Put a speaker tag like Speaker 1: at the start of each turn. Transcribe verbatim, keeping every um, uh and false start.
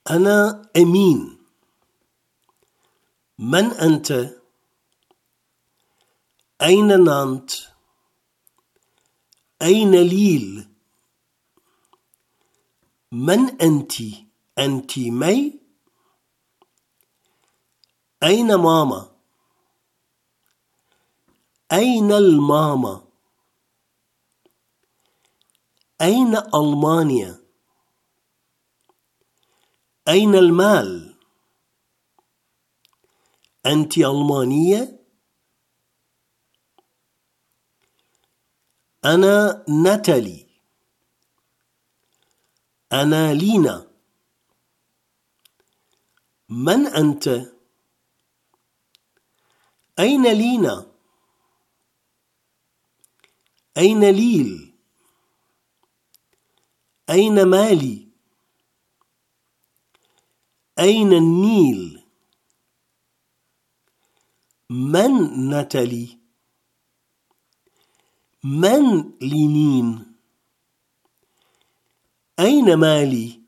Speaker 1: أنا أمين. من أنت؟ أين نانت؟ أين ليل؟ من أنت؟ أنت مي؟ أين ماما؟ أين الماما؟ أين ألمانيا؟ أين المال؟ أنت ألمانية؟ أنا ناتالي. أنا لينا. من أنت؟ أين لينا؟ أين ليل؟ أين مالي؟ أين النيل؟ من ناتالي؟ من لينين؟ أين مالي؟